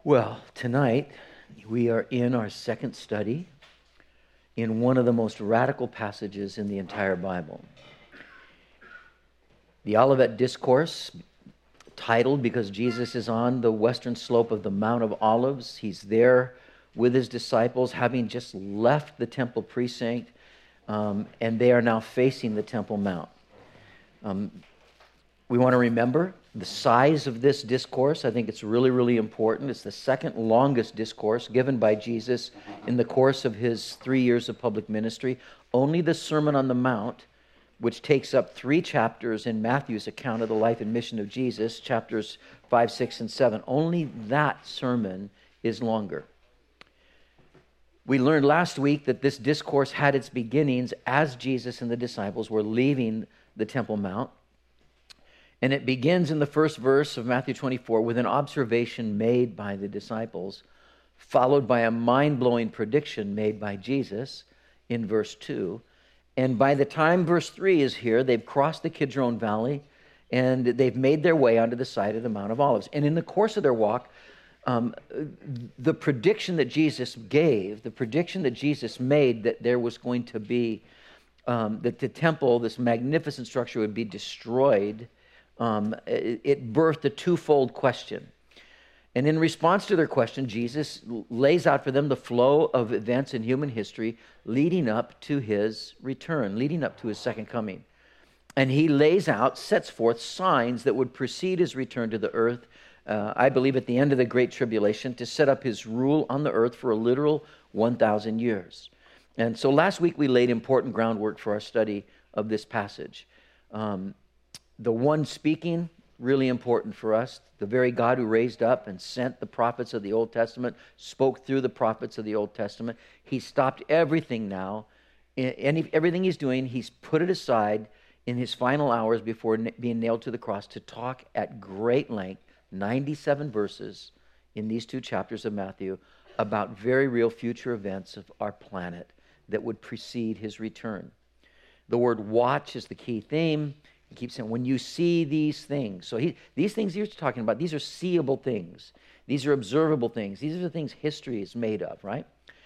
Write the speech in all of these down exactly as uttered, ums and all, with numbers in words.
Well, tonight we are in our second study in one of the most radical passages in the entire Bible. The Olivet Discourse, titled because Jesus is on the western slope of the Mount of Olives. He's there with his disciples, having just left the temple precinct, um, and they are now facing the Temple Mount. Um, we want to remember the size of this discourse. I think it's really, really important. It's the second longest discourse given by Jesus in the course of his three years of public ministry. Only the Sermon on the Mount, which takes up three chapters in Matthew's account of the life and mission of Jesus, chapters five, six, and seven. Only that sermon is longer. We learned last week that this discourse had its beginnings as Jesus and the disciples were leaving the Temple Mount. And it begins in the first verse of Matthew twenty-four with an observation made by the disciples, followed by a mind-blowing prediction made by Jesus in verse two. And by the time verse three is here, they've crossed the Kidron Valley and they've made their way onto the side of the Mount of Olives. And in the course of their walk, um, the prediction that Jesus gave, the prediction that Jesus made that there was going to be, um, that the temple, this magnificent structure, would be destroyed, um, it, it birthed a twofold question. And in response to their question, Jesus lays out for them the flow of events in human history leading up to his return, leading up to his second coming. And he lays out, sets forth signs that would precede his return to the earth, uh, I believe at the end of the Great Tribulation, to set up his rule on the earth for a literal one thousand years. And so last week we laid important groundwork for our study of this passage. Um, the one speaking, really important for us. The very God who raised up and sent the prophets of the Old Testament, spoke through the prophets of the Old Testament. He stopped everything now. Any, everything he's doing, he's put it aside in his final hours before being nailed to the cross to talk at great length, ninety-seven verses in these two chapters of Matthew, about very real future events of our planet that would precede his return. The word watch is the key theme. He keeps saying, when you see these things. So he, these things he's talking about, these are seeable things. These are observable things. These are the things history is made of, right?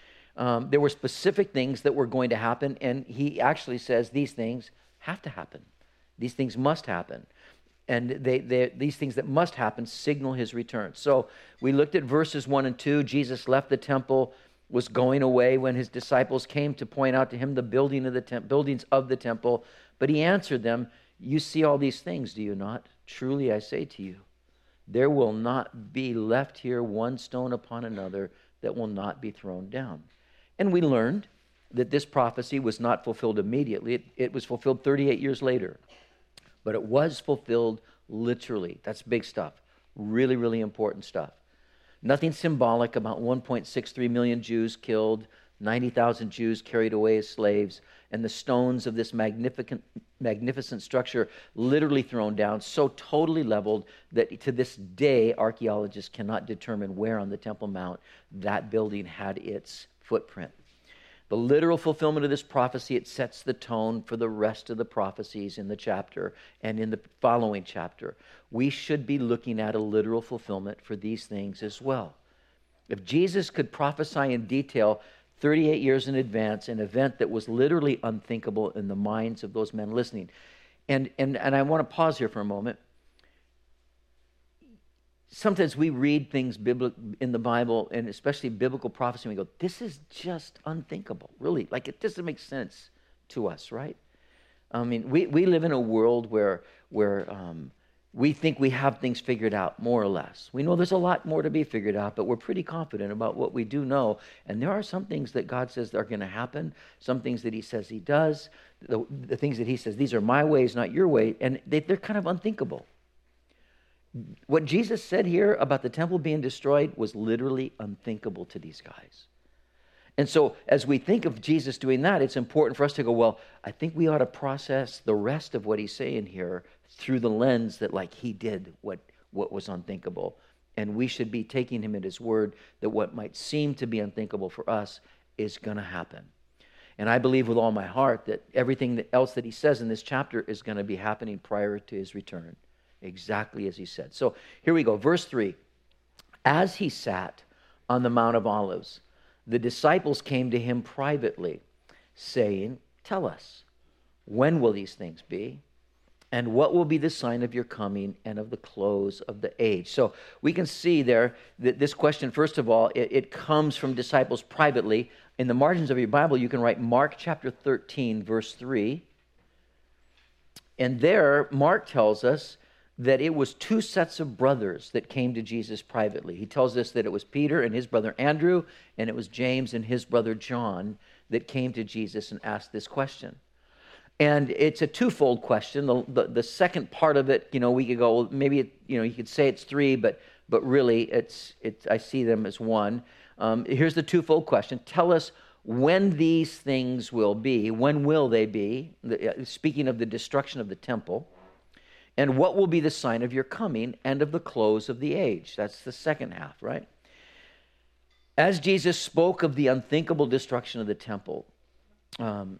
Um, there were specific things that were going to happen, and he actually says these things have to happen. These things must happen. And they, they, these things that must happen signal his return. So we looked at verses one and two. Jesus left the temple, was going away when his disciples came to point out to him the building of the temp- buildings of the temple. But he answered them, you see all these things, do you not? Truly I say to you, there will not be left here one stone upon another that will not be thrown down. And we learned that this prophecy was not fulfilled immediately. It, it was fulfilled thirty-eight years later. But it was fulfilled literally. That's big stuff. Really, really important stuff. Nothing symbolic about one point six three million Jews killed, ninety thousand Jews carried away as slaves, and the stones of this magnificent, magnificent structure literally thrown down, so totally leveled that to this day, archaeologists cannot determine where on the Temple Mount that building had its footprint. The literal fulfillment of this prophecy, it sets the tone for the rest of the prophecies in the chapter and in the following chapter. We should be looking at a literal fulfillment for these things as well. If Jesus could prophesy in detail thirty-eight years in advance, an event that was literally unthinkable in the minds of those men listening. And, and, and I want to pause here for a moment. Sometimes we read things in the Bible, and especially biblical prophecy, and we go, this is just unthinkable, really. Like, it doesn't make sense to us, right? I mean, we, we live in a world where, where um, we think we have things figured out, more or less. We know there's a lot more to be figured out, but we're pretty confident about what we do know. And there are some things that God says are going to happen, some things that he says he does, the, the things that he says, these are my ways, not your way, and they, they're kind of unthinkable. What Jesus said here about the temple being destroyed was literally unthinkable to these guys. And so as we think of Jesus doing that, it's important for us to go, well, I think we ought to process the rest of what he's saying here through the lens that, like, he did what, what was unthinkable. And we should be taking him at his word that what might seem to be unthinkable for us is going to happen. And I believe with all my heart that everything else that he says in this chapter is going to be happening prior to his return, exactly as he said. So here we go, verse three. As he sat on the Mount of Olives, the disciples came to him privately, saying, "Tell us, when will these things be? And what will be the sign of your coming and of the close of the age?" So we can see there that this question, first of all, it, it comes from disciples privately. In the margins of your Bible, you can write Mark chapter thirteen, verse three. And there, Mark tells us that it was two sets of brothers that came to Jesus privately. He tells us that it was Peter and his brother Andrew, and it was James and his brother John that came to Jesus and asked this question. And it's a twofold question. The, the, the second part of it, you know, we could go, well, maybe, it, you know, you could say it's three, but but really, it's it's. I see them as one. Um, here's the twofold question. Tell us when these things will be. When will they be? The, uh, speaking of the destruction of the temple. And what will be the sign of your coming and of the close of the age? That's the second half, right? As Jesus spoke of the unthinkable destruction of the temple, um,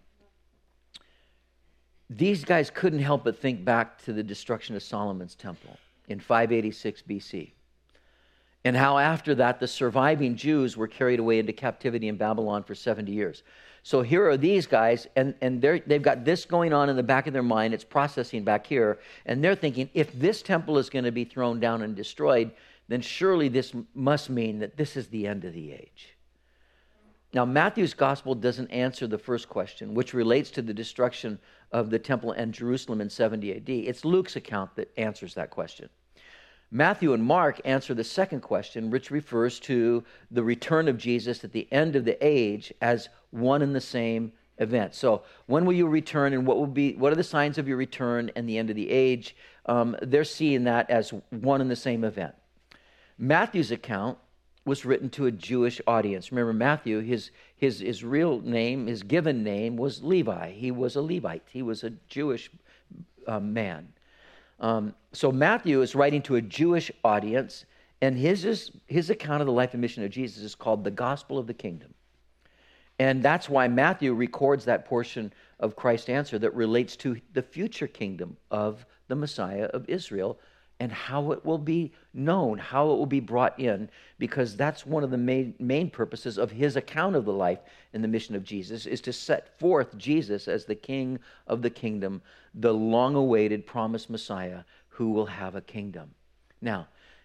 these guys couldn't help but think back to the destruction of Solomon's temple in five eighty-six B C, and how after that the surviving Jews were carried away into captivity in Babylon for seventy years. So here are these guys, and, and they're, they've got this going on in the back of their mind. It's processing back here, and they're thinking, if this temple is going to be thrown down and destroyed, then surely this must mean that this is the end of the age. Now, Matthew's gospel doesn't answer the first question, which relates to the destruction of the temple and Jerusalem in seventy A D. It's Luke's account that answers that question. Matthew and Mark answer the second question, which refers to the return of Jesus at the end of the age as one and the same event. So, when will you return, and what will be? What are the signs of your return and the end of the age? Um, they're seeing that as one and the same event. Matthew's account was written to a Jewish audience. Remember, Matthew, his his his real name, his given name was Levi. He was a Levite. He was a Jewish uh, man. Um, so Matthew is writing to a Jewish audience, and his, his account of the life and mission of Jesus is called the Gospel of the Kingdom. And that's why Matthew records that portion of Christ's answer that relates to the future kingdom of the Messiah of Israel and how it will be known, how it will be brought in, because that's one of the main, main purposes of his account of the life and the mission of Jesus, is to set forth Jesus as the King of the kingdom, the long-awaited promised Messiah who will have a kingdom. Now,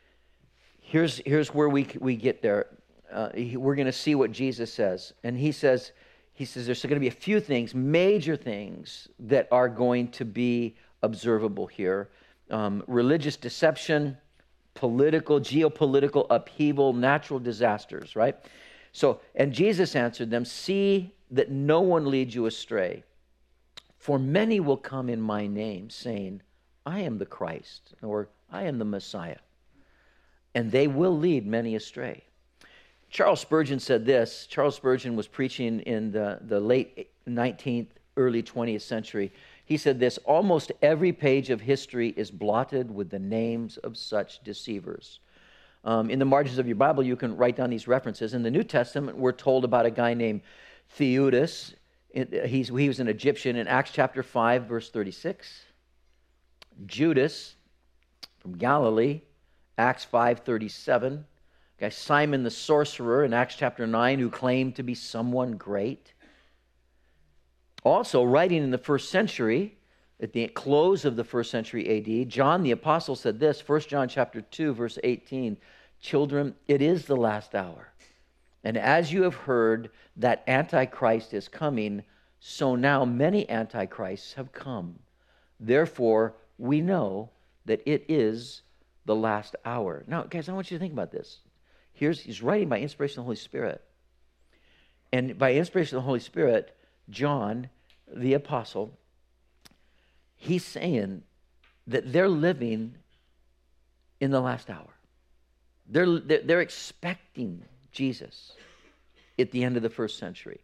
here's, here's where we, we get there. Uh, we're going to see what Jesus says. And he says, he says there's going to be a few things, major things, that are going to be observable here. Um, religious deception, political, geopolitical upheaval, natural disasters, right? So, and Jesus answered them, "See that no one leads you astray. For many will come in my name, saying, 'I am the Christ,' or 'I am the Messiah.' And they will lead many astray." Charles Spurgeon said this. Charles Spurgeon was preaching in the, the late nineteenth, early twentieth century. He said this: "Almost every page of history is blotted with the names of such deceivers." Um, in the margins of your Bible, you can write down these references. In the New Testament, we're told about a guy named Theudas. He's, he was an Egyptian in Acts chapter five, verse thirty-six. Judas from Galilee, Acts five thirty-seven. Guy Simon the sorcerer in Acts chapter nine, who claimed to be someone great. Also, writing in the first century, at the close of the first century A D, John the apostle said this, First John chapter two, verse eighteen, "Children, it is the last hour. And as you have heard that Antichrist is coming, so now many Antichrists have come. Therefore, we know that it is the last hour." Now, guys, I want you to think about this. Here's, he's writing by inspiration of the Holy Spirit. And by inspiration of the Holy Spirit, John, the apostle, he's saying that they're living in the last hour. They're, they're, they're expecting Jesus at the end of the first century.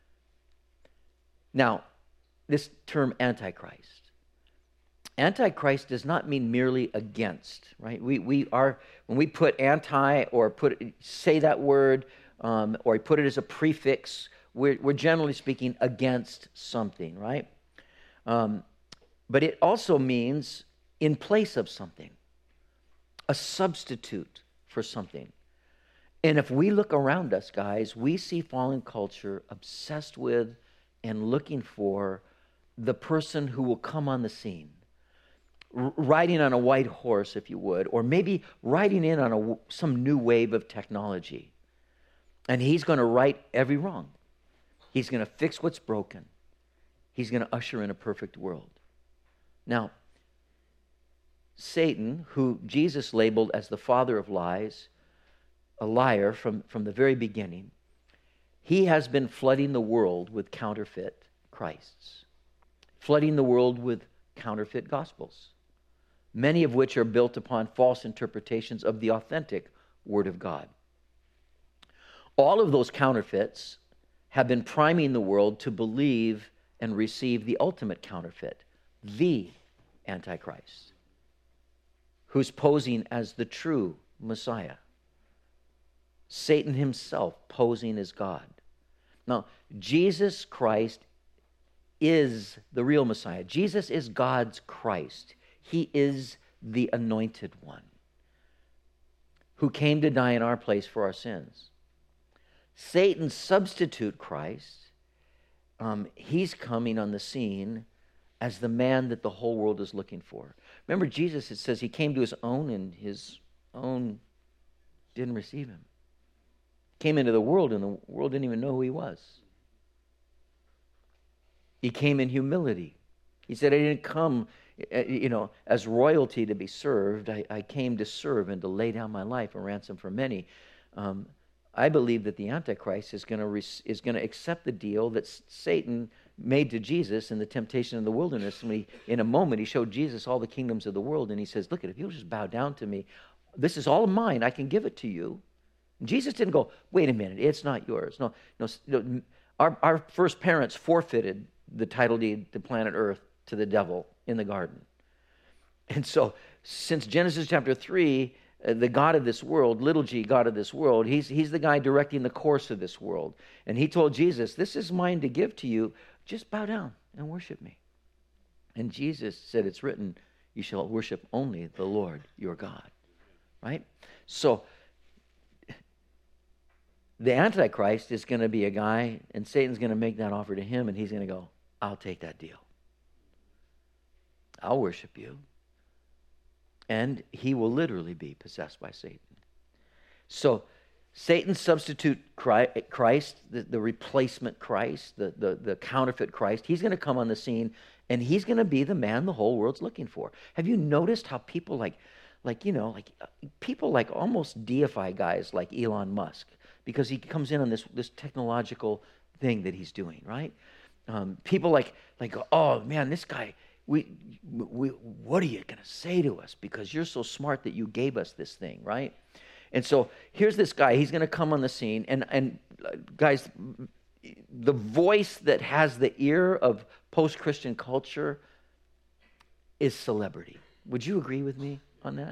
Now, this term Antichrist. Antichrist does not mean merely against, right? We we are, when we put anti or put say that word um, or put it as a prefix, we're, we're generally speaking against something, right? Um, but it also means in place of something, a substitute for something. And if we look around us, guys, we see fallen culture obsessed with and looking for the person who will come on the scene, r- riding on a white horse, if you would, or maybe riding in on a, some new wave of technology. And he's going to right every wrong. He's going to fix what's broken. He's going to usher in a perfect world. Now, Satan, who Jesus labeled as the father of lies, a liar from, from the very beginning, he has been flooding the world with counterfeit Christs, flooding the world with counterfeit gospels, many of which are built upon false interpretations of the authentic Word of God. All of those counterfeits have been priming the world to believe and receive the ultimate counterfeit, the Antichrist, who's posing as the true Messiah. Satan himself posing as God. Now, Jesus Christ is the real Messiah. Jesus is God's Christ. He is the anointed one who came to die in our place for our sins. Satan's substitute Christ, um, he's coming on the scene as the man that the whole world is looking for. Remember, Jesus, it says he came to his own and his own didn't receive him. Came into the world and the world didn't even know who he was. He came in humility. He said, I didn't come, you know, as royalty to be served. I, I came to serve and to lay down my life a ransom for many. Um, I believe that the Antichrist is going to is going to accept the deal that Satan made to Jesus in the temptation in the wilderness. And he, in a moment, he showed Jesus all the kingdoms of the world, and he says, look, if you'll just bow down to me, this is all mine. I can give it to you. And Jesus didn't go, wait a minute, it's not yours. No, no. no our, our first parents forfeited the title deed to planet Earth to the devil in the garden. And so, since Genesis chapter three, uh, the God of this world, little g, God of this world, he's, he's the guy directing the course of this world. And he told Jesus, this is mine to give to you. Just bow down and worship me. And Jesus said, it's written, you shall worship only the Lord your God. Right? So, the Antichrist is going to be a guy, and Satan's going to make that offer to him, and he's going to go, I'll take that deal. I'll worship you. And he will literally be possessed by Satan. So, Satan's substitute Christ, the, the replacement Christ, the, the, the counterfeit Christ, he's going to come on the scene, and he's going to be the man the whole world's looking for. Have you noticed how people like, like you know, like people like almost deify guys like Elon Musk, because he comes in on this, this technological thing that he's doing, right? Um, people like, like, oh, man, this guy, we, we, what are you going to say to us? Because you're so smart that you gave us this thing, right? And so here's this guy. He's going to come on the scene. And, and uh, guys, the voice that has the ear of post-Christian culture is celebrity. Would you agree with me on that?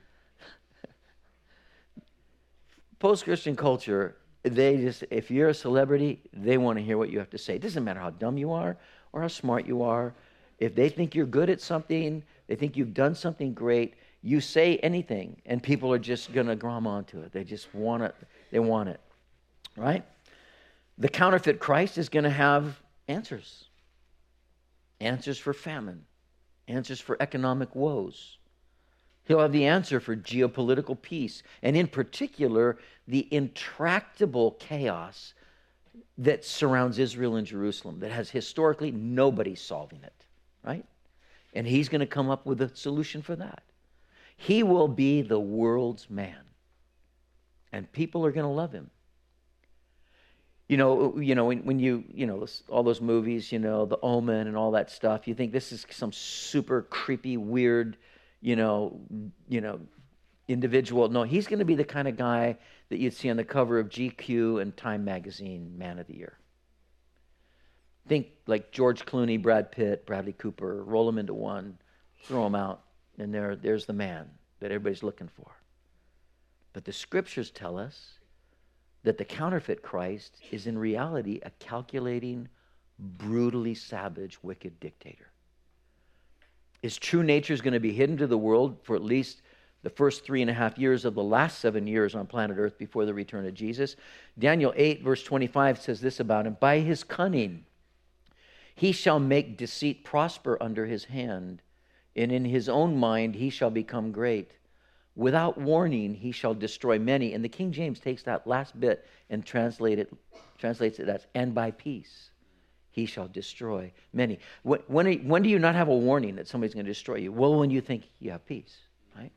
Post-Christian culture, they just, if you're a celebrity, they want to hear what you have to say. It doesn't matter how dumb you are or how smart you are. If they think you're good at something, they think you've done something great, you say anything, and people are just going to glom onto it. They just want it. They want it, right? The counterfeit Christ is going to have answers. Answers for famine. Answers for economic woes. He'll have the answer for geopolitical peace, and in particular, the intractable chaos that surrounds Israel and Jerusalem, that has historically nobody solving it, right? And he's going to come up with a solution for that. He will be the world's man, and people are going to love him. You know, you know when, when you, you know, all those movies, you know, The Omen and all that stuff, you think this is some super creepy, weird, you know, you know, individual. No, he's going to be the kind of guy that you'd see on the cover of G Q and Time Magazine, Man of the Year. Think like George Clooney, Brad Pitt, Bradley Cooper, roll them into one, throw them out, and there, there's the man that everybody's looking for. But the scriptures tell us that the counterfeit Christ is in reality a calculating, brutally savage, wicked dictator. His true nature is going to be hidden to the world for at least the first three and a half years of the last seven years on planet Earth before the return of Jesus. Daniel eight, verse twenty-five says this about him: by his cunning he shall make deceit prosper under his hand, and in his own mind he shall become great. Without warning he shall destroy many. And the King James takes that last bit and translate it, translates it as, and by peace he shall destroy many. When, when, when do you not have a warning that somebody's going to destroy you? Well, when you think you have peace, right?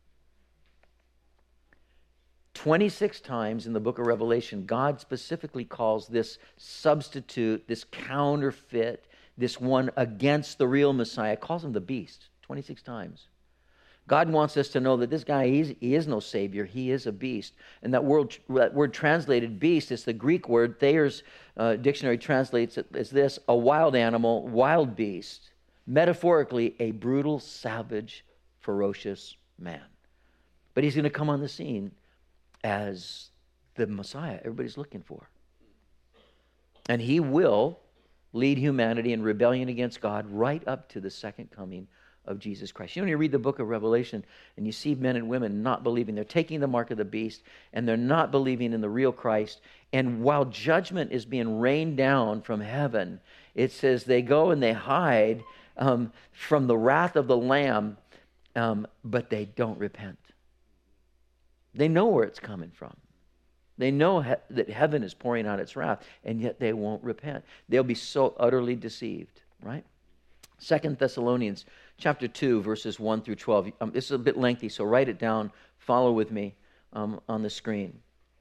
twenty-six times in the book of Revelation, God specifically calls this substitute, this counterfeit, this one against the real Messiah, calls him the beast, twenty-six times. God wants us to know that this guy, he's, he is no savior. He is a beast. And that word, that word translated beast is the Greek word. Thayer's uh, dictionary translates it as this: a wild animal, wild beast. Metaphorically, a brutal, savage, ferocious man. But he's going to come on the scene as the Messiah everybody's looking for. And he will lead humanity in rebellion against God right up to the second coming of Jesus Christ. You know, when you read the book of Revelation and you see men and women not believing, they're taking the mark of the beast and they're not believing in the real Christ. And while judgment is being rained down from heaven, it says they go and they hide um, from the wrath of the Lamb, um, but they don't repent. They know where it's coming from. They know he- that heaven is pouring out its wrath, and yet they won't repent. They'll be so utterly deceived, right? Second Thessalonians chapter two, verses one through twelve. Um, this is a bit lengthy, so write it down. Follow with me um, on the screen.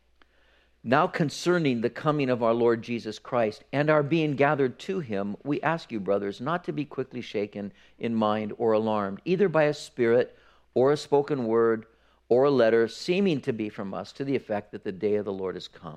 Now concerning the coming of our Lord Jesus Christ and our being gathered to him, we ask you, brothers, not to be quickly shaken in mind or alarmed, either by a spirit or a spoken word or a letter seeming to be from us, to the effect that the day of the Lord has come.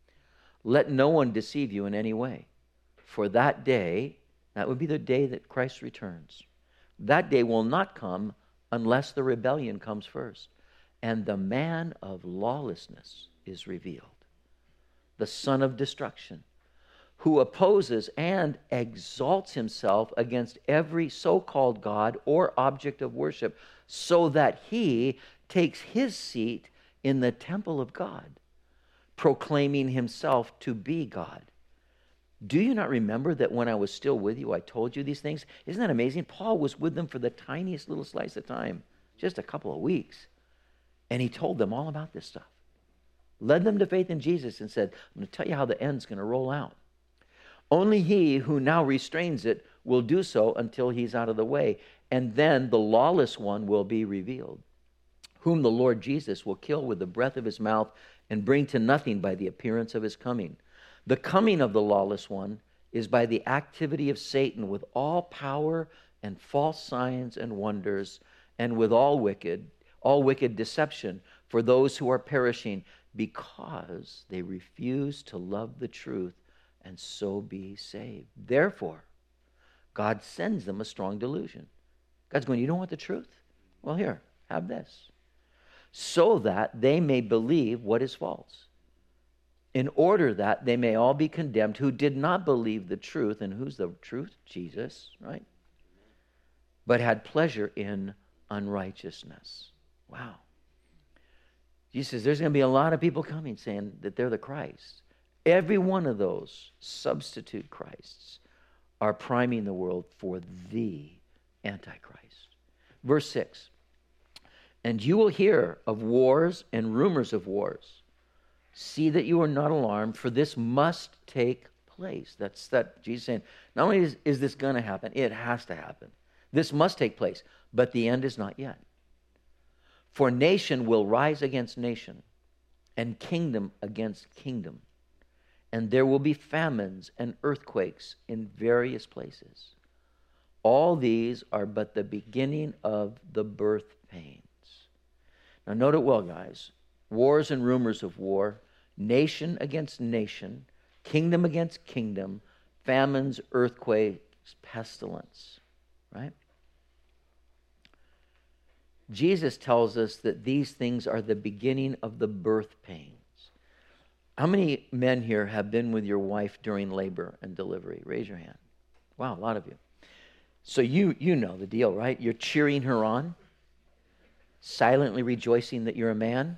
Let no one deceive you in any way, for that day, that would be the day that Christ returns, that day will not come unless the rebellion comes first, and the man of lawlessness is revealed, the son of destruction, who opposes and exalts himself against every so-called God or object of worship, so that he takes his seat in the temple of God, proclaiming himself to be God. Do you not remember that when I was still with you, I told you these things? Isn't that amazing? Paul was with them for the tiniest little slice of time, just a couple of weeks. And he told them all about this stuff. Led them to faith in Jesus and said, I'm going to tell you how the end's going to roll out. Only he who now restrains it will do so until he's out of the way. And then the lawless one will be revealed, whom the Lord Jesus will kill with the breath of his mouth and bring to nothing by the appearance of his coming. The coming of the lawless one is by the activity of Satan with all power and false signs and wonders, and with all wicked, all wicked deception for those who are perishing, because they refuse to love the truth and so be saved. Therefore, God sends them a strong delusion. God's going, you don't want the truth? Well, here, have this. So that they may believe what is false, in order that they may all be condemned who did not believe the truth. And who's the truth? Jesus, right? But had pleasure in unrighteousness. Wow. Jesus says there's going to be a lot of people coming saying that they're the Christ. Every one of those substitute Christs are priming the world for the Antichrist. Verse six. And you will hear of wars and rumors of wars. See that you are not alarmed, for this must take place. That's that Jesus saying, not only is, is this going to happen, it has to happen. This must take place, but the end is not yet. For nation will rise against nation, and kingdom against kingdom. And there will be famines and earthquakes in various places. All these are but the beginning of the birth pains. Now note it well, guys. Wars and rumors of war, nation against nation, kingdom against kingdom, famines, earthquakes, pestilence, right? Jesus tells us that these things are the beginning of the birth pains. How many men here have been with your wife during labor and delivery? Raise your hand. Wow, a lot of you. So you you know the deal, right? You're cheering her on. silently rejoicing that you're a man.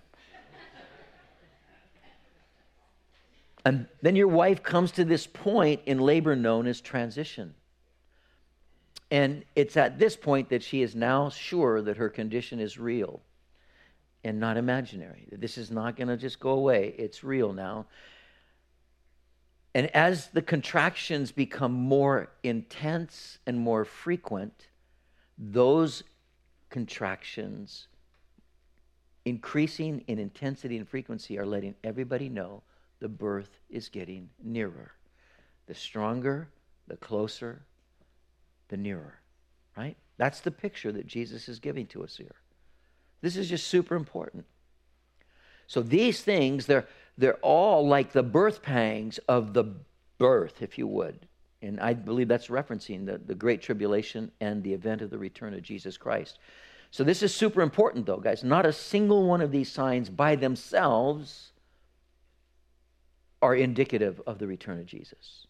And then your wife comes to this point in labor known as transition. And it's at this point that she is now sure that her condition is real and not imaginary. This is not going to just go away. It's real now. And as the contractions become more intense and more frequent, those contractions, increasing in intensity and frequency, are letting everybody know the birth is getting nearer. The stronger, the closer, the nearer, right? That's the picture that Jesus is giving to us here. This is just super important. So these things, they're, they're all like the birth pangs of the birth, if you would. And I believe that's referencing the, the Great Tribulation and the event of the return of Jesus Christ. So this is super important, though, guys. Not a single one of these signs by themselves are indicative of the return of Jesus.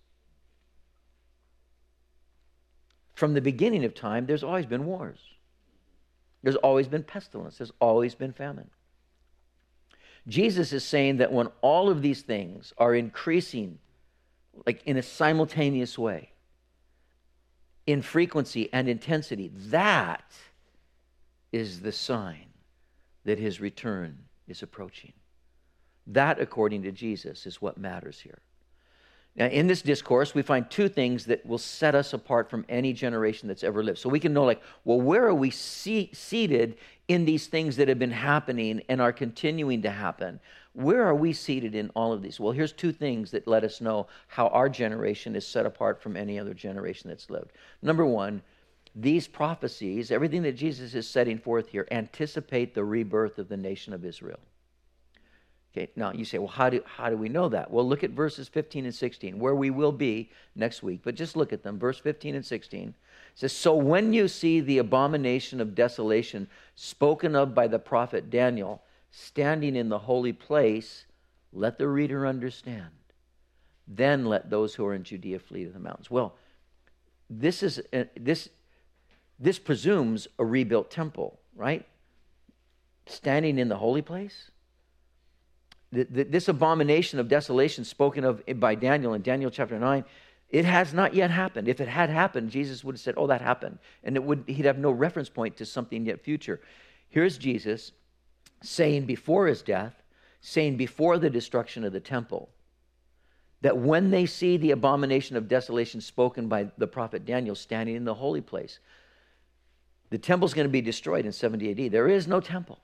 From the beginning of time, there's always been wars. There's always been pestilence. There's always been famine. Jesus is saying that when all of these things are increasing, like in a simultaneous way, in frequency and intensity, that is the sign that his return is approaching. That, according to Jesus, is what matters here. Now, in this discourse, we find two things that will set us apart from any generation that's ever lived. So we can know, like, well, where are we see- seated in these things that have been happening and are continuing to happen? Where are we seated in all of these? Well, here's two things that let us know how our generation is set apart from any other generation that's lived. Number one, these prophecies, everything that Jesus is setting forth here, anticipate the rebirth of the nation of Israel. Okay, now you say, well, how do, how do we know that? Well, look at verses fifteen and sixteen, where we will be next week. But just look at them. Verse fifteen and sixteen. It says, so when you see the abomination of desolation spoken of by the prophet Daniel standing in the holy place, let the reader understand. Then let those who are in Judea flee to the mountains. Well, this is uh, this this presumes a rebuilt temple, right? Standing in the holy place. This abomination of desolation spoken of by Daniel in Daniel chapter nine, it has not yet happened. If it had happened, Jesus would have said, oh, that happened. And it would he'd have no reference point to something yet future. Here's Jesus saying before his death, saying before the destruction of the temple, that when they see the abomination of desolation spoken by the prophet Daniel standing in the holy place, the temple's going to be destroyed in seventy A D. There is no temple.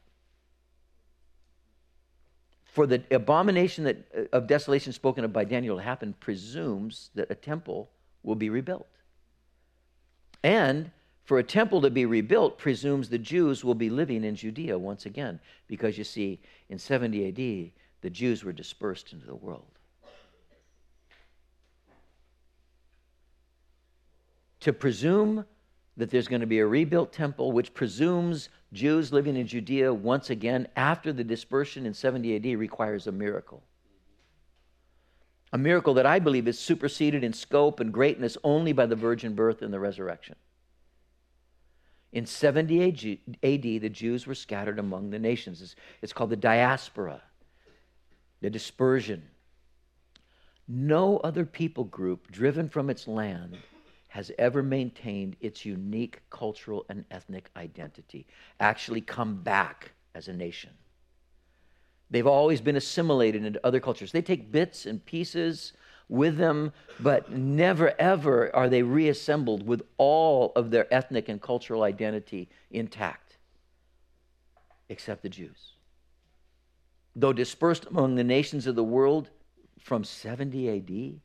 For the abomination that, of desolation spoken of by Daniel to happen presumes that a temple will be rebuilt. And for a temple to be rebuilt presumes the Jews will be living in Judea once again. Because you see, in seventy A D, the Jews were dispersed into the world. To presume that there's going to be a rebuilt temple, which presumes Jews living in Judea once again after the dispersion in seventy A D, requires a miracle. A miracle that I believe is superseded in scope and greatness only by the virgin birth and the resurrection. In seventy A D, the Jews were scattered among the nations. It's, it's called the diaspora, the dispersion. No other people group driven from its land has ever maintained its unique cultural and ethnic identity, actually come back as a nation. They've always been assimilated into other cultures. They take bits and pieces with them, but never ever are they reassembled with all of their ethnic and cultural identity intact, except the Jews. Though dispersed among the nations of the world from seventy A D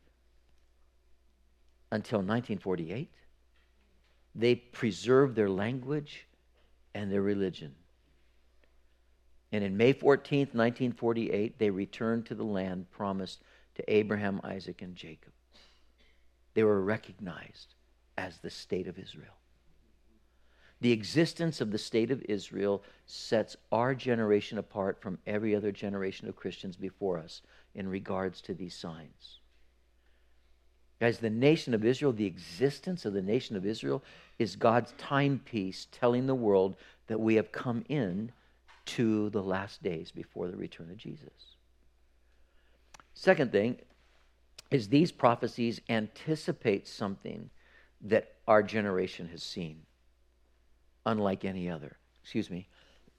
until nineteen forty-eight, they preserved their language and their religion. And in May fourteenth, nineteen forty-eight, they returned to the land promised to Abraham, Isaac, and Jacob. They were recognized as the state of Israel. The existence of the state of Israel sets our generation apart from every other generation of Christians before us in regards to these signs. Guys, the nation of Israel, the existence of the nation of Israel is God's timepiece telling the world that we have come in to the last days before the return of Jesus. Second thing is these prophecies anticipate something that our generation has seen, unlike any other. Excuse me.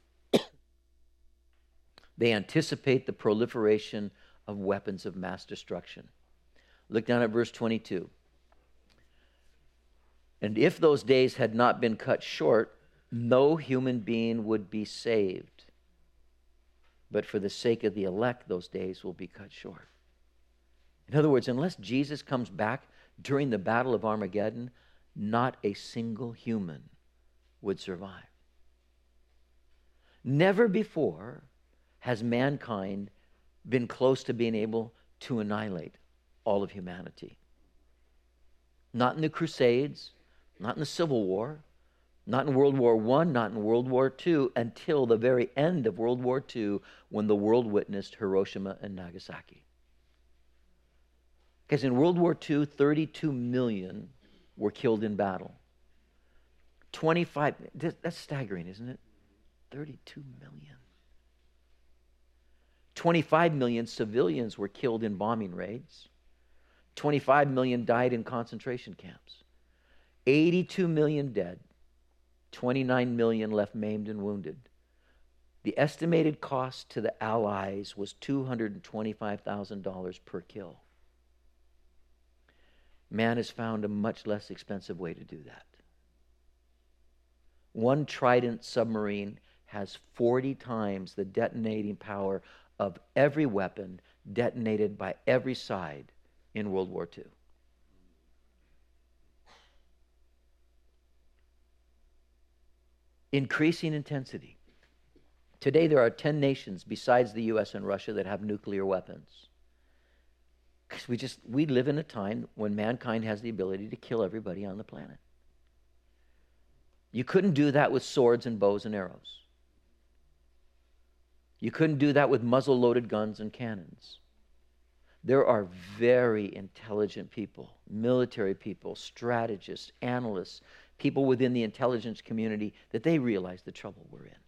They anticipate the proliferation of weapons of mass destruction. Look down at verse twenty-two. And if those days had not been cut short, no human being would be saved. But for the sake of the elect, those days will be cut short. In other words, unless Jesus comes back during the battle of Armageddon, not a single human would survive. Never before has mankind been close to being able to annihilate all of humanity. Not in the Crusades, not in the Civil War, not in World War One, not in World War Two, until the very end of World War Two, when the world witnessed Hiroshima and Nagasaki. Because in World War Two, thirty-two million were killed in battle. twenty-five, that's staggering, isn't it? thirty-two million. twenty-five million civilians were killed in bombing raids. twenty-five million died in concentration camps. eighty-two million dead. twenty-nine million left maimed and wounded. The estimated cost to the Allies was two hundred twenty-five thousand dollars per kill. Man has found a much less expensive way to do that. One Trident submarine has forty times the detonating power of every weapon detonated by every side in World War Two. Increasing intensity. Today there are ten nations besides the U S and Russia that have nuclear weapons. Because we just, we live in a time when mankind has the ability to kill everybody on the planet. You couldn't do that with swords and bows and arrows. You couldn't do that with muzzle-loaded guns and cannons. There are very intelligent people, military people, strategists, analysts, people within the intelligence community, that they realize the trouble we're in.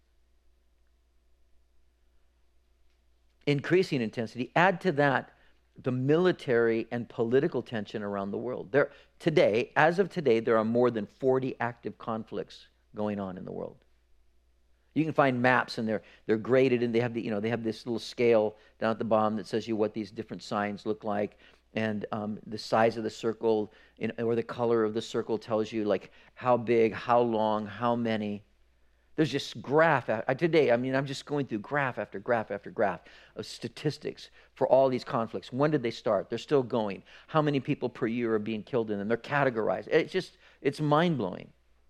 Increasing intensity. Add to that the military and political tension around the world. There, today, as of today, there are more than forty active conflicts going on in the world. You can find maps, and they're they're graded, and they have the you know they have this little scale down at the bottom that says you what these different signs look like, and um, the size of the circle in, or the color of the circle tells you like how big, how long, how many. There's just graph uh, today. I mean, I'm just going through graph after graph after graph of statistics for all these conflicts. When did they start? They're still going. How many people per year are being killed in them? They're categorized. It's just it's mind blowing.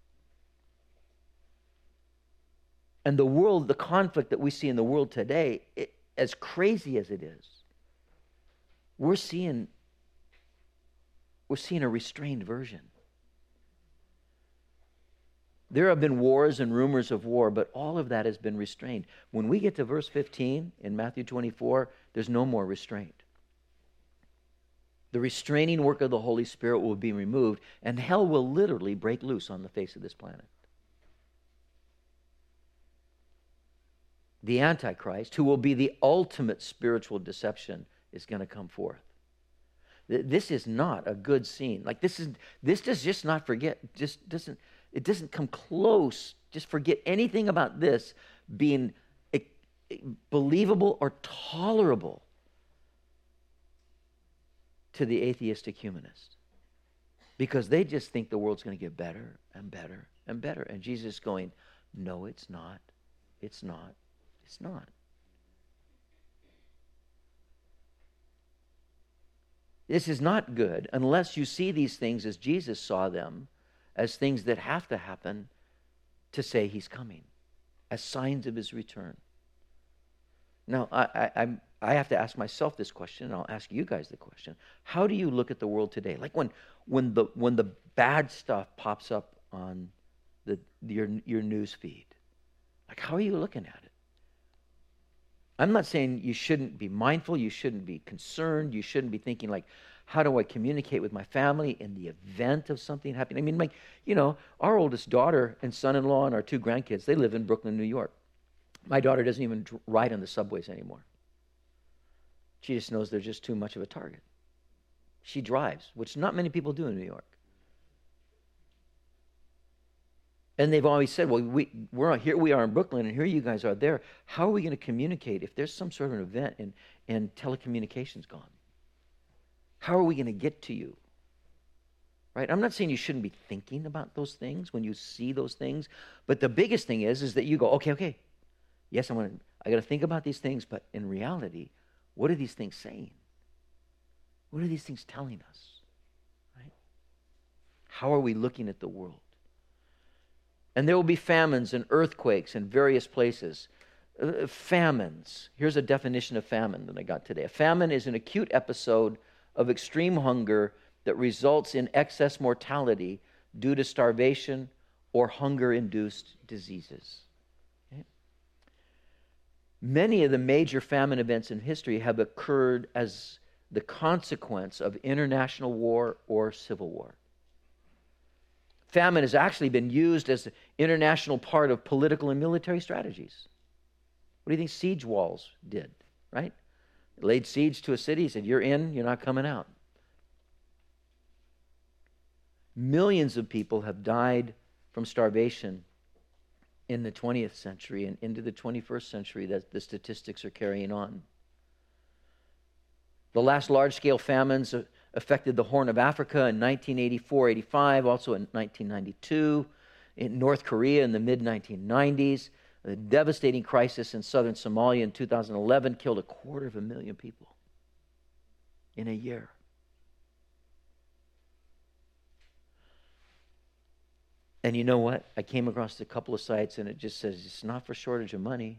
And the world, the conflict that we see in the world today, it, as crazy as it is, we're seeing we're seeing a restrained version. There have been wars and rumors of war, but all of that has been restrained. When we get to verse fifteen in Matthew twenty-four, there's no more restraint. The restraining work of the Holy Spirit will be removed, and hell will literally break loose on the face of this planet. The Antichrist, who will be the ultimate spiritual deception, is going to come forth. This is not a good scene. Like this is this does just not forget, just doesn't it doesn't come close. Just forget anything about this being believable or tolerable to the atheistic humanist. Because they just think the world's going to get better and better and better. And Jesus is going, no, it's not. It's not. It's not. This is not good unless you see these things as Jesus saw them, as things that have to happen to say he's coming, as signs of his return. Now, I, I, I'm, I have to ask myself this question, and I'll ask you guys the question. How do you look at the world today? Like when, when, the, when the bad stuff pops up on the, your, your news feed, like how are you looking at it? I'm not saying you shouldn't be mindful, you shouldn't be concerned, you shouldn't be thinking like, How do I communicate with my family in the event of something happening? I mean, like, you know, our oldest daughter and son-in-law and our two grandkids, they live in Brooklyn, New York. My daughter doesn't even dr- ride on the subways anymore. She just knows they're just too much of a target. She drives, which not many people do in New York. And they've always said, well, we, we're here we are in Brooklyn, and here you guys are there. How are we going to communicate if there's some sort of an event and, and telecommunications gone? How are we going to get to you? Right? I'm not saying you shouldn't be thinking about those things when you see those things, but the biggest thing is, is that you go, okay, okay, yes, I'm going to, I got to think about these things, but in reality, what are these things saying? What are these things telling us? Right? How are we looking at the world? And there will be famines and earthquakes in various places. Uh, famines. Here's a definition of famine that I got today. A famine is an acute episode of extreme hunger that results in excess mortality due to starvation or hunger-induced diseases. Okay? Many of the major famine events in history have occurred as the consequence of international war or civil war. Famine has actually been used as an international part of political and military strategies. What do you think siege walls did, right? They laid siege to a city, said, you're in, you're not coming out. Millions of people have died from starvation in the twentieth century and into the twenty-first century that the statistics are carrying on. The last large-scale famines affected the Horn of Africa in nineteen eighty-four eighty-five, also in nineteen ninety-two, in North Korea in the mid nineteen nineties. The devastating crisis in southern Somalia in two thousand eleven killed a quarter of a million people in a year. And you know what? I came across a couple of sites and it just says it's not for shortage of money.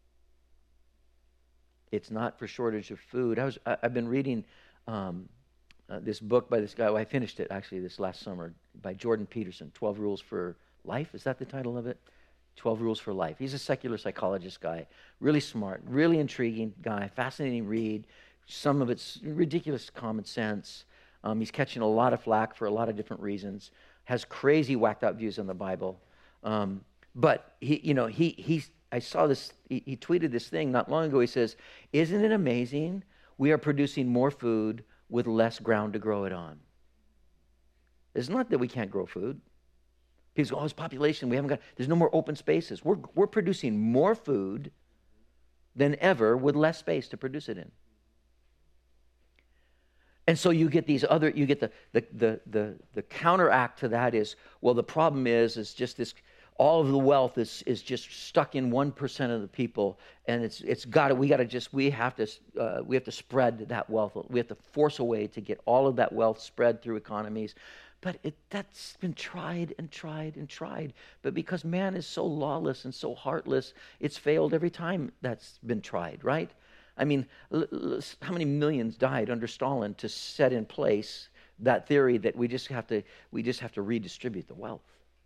It's not for shortage of food. I was, I, I've been reading um, uh, this book by this guy. Well, I finished it actually this last summer by Jordan Peterson, twelve Rules for Life. Is that the title of it? twelve Rules for Life. He's a secular psychologist guy. Really smart, really intriguing guy, fascinating read. Some of it's ridiculous common sense. Um, he's catching a lot of flack for a lot of different reasons. Has crazy whacked out views on the Bible. Um, but he, you know, he he's I saw this, he, he tweeted this thing not long ago. He says, isn't it amazing? We are producing more food with less ground to grow it on. It's not that we can't grow food. People go, oh, it's population. We haven't got, there's no more open spaces. We're, we're producing more food than ever with less space to produce it in. And so you get these other, you get the, the, the, the, the counteract to that is, well, the problem is, is just this, all of the wealth is, is just stuck in one percent of the people, and it's it's got to we got to just we have to uh, we have to spread that wealth. We have to force a way to get all of that wealth spread through economies. But it, that's been tried and tried and tried. But because man is so lawless and so heartless, it's failed every time that's been tried, right? I mean, l- l- how many millions died under Stalin to set in place that theory that we just have to we just have to redistribute the wealth?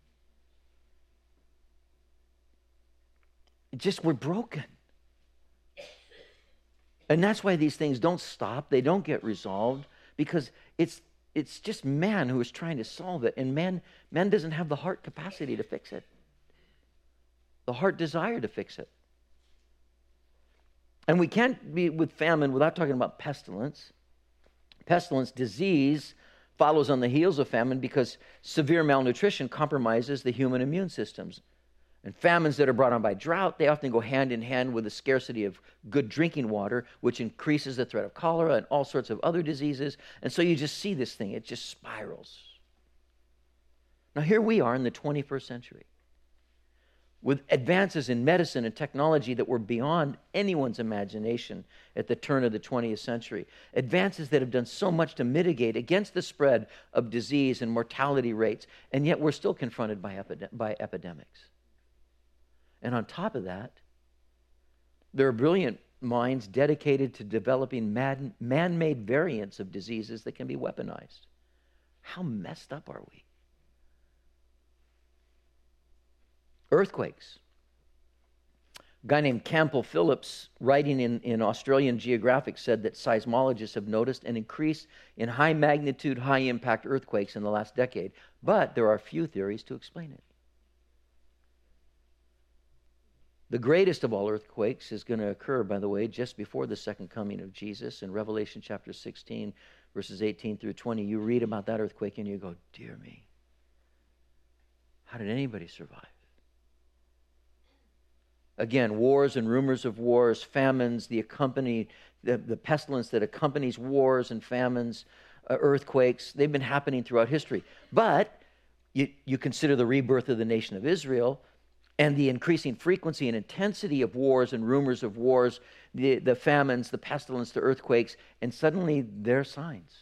Just we're broken. And that's why these things don't stop. They don't get resolved because it's it's just man who is trying to solve it. And man, man doesn't have the heart capacity to fix it. The heart desire to fix it. And we can't be with famine without talking about pestilence. Pestilence, disease, follows on the heels of famine because severe malnutrition compromises the human immune systems. And famines that are brought on by drought, they often go hand in hand with the scarcity of good drinking water, which increases the threat of cholera and all sorts of other diseases. And so you just see this thing, it just spirals. Now here we are in the twenty-first century with advances in medicine and technology that were beyond anyone's imagination at the turn of the twentieth century. Advances that have done so much to mitigate against the spread of disease and mortality rates, and yet we're still confronted by, epide- by epidemics. And on top of that, there are brilliant minds dedicated to developing man, man-made variants of diseases that can be weaponized. How messed up are we? Earthquakes. A guy named Campbell Phillips, writing in, in Australian Geographic, said that seismologists have noticed an increase in high magnitude, high impact earthquakes in the last decade, but there are few theories to explain it. The greatest of all earthquakes is going to occur, by the way, just before the second coming of Jesus. In Revelation chapter sixteen, verses eighteen through twenty, you read about that earthquake and you go, dear me, how did anybody survive? Again, wars and rumors of wars, famines, the accompany, the, the pestilence that accompanies wars and famines, uh, earthquakes, they've been happening throughout history. But you, you consider the rebirth of the nation of Israel and the increasing frequency and intensity of wars and rumors of wars, the, the famines, the pestilence, the earthquakes, and suddenly they're signs.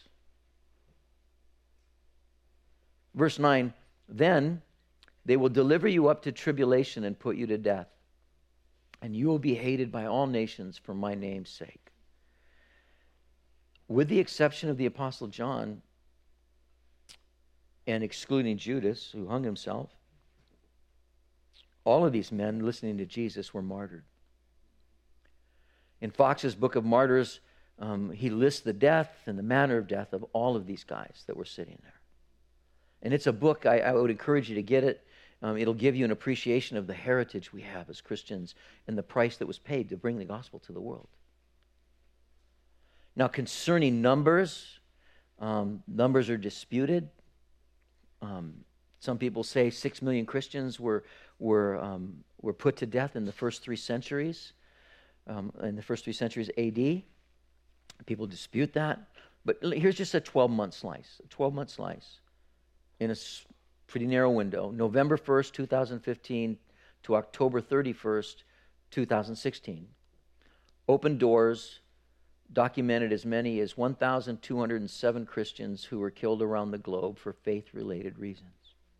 Verse nine, then they will deliver you up to tribulation and put you to death, and you will be hated by all nations for my name's sake. With the exception of the Apostle John, and excluding Judas, who hung himself, all of these men listening to Jesus were martyred. In Fox's Book of Martyrs, um, he lists the death and the manner of death of all of these guys that were sitting there. And it's a book, I, I would encourage you to get it. Um, it'll give you an appreciation of the heritage we have as Christians and the price that was paid to bring the gospel to the world. Now, concerning numbers, um, numbers are disputed. Um, some people say six million Christians were were um, were put to death in the first three centuries, um, in the first three centuries A D. People dispute that, but here's just a twelve-month slice, a twelve-month slice in a pretty narrow window, November first, two thousand fifteen to October thirty-first, two thousand sixteen. Open Doors documented as many as one thousand two hundred seven Christians who were killed around the globe for faith-related reasons.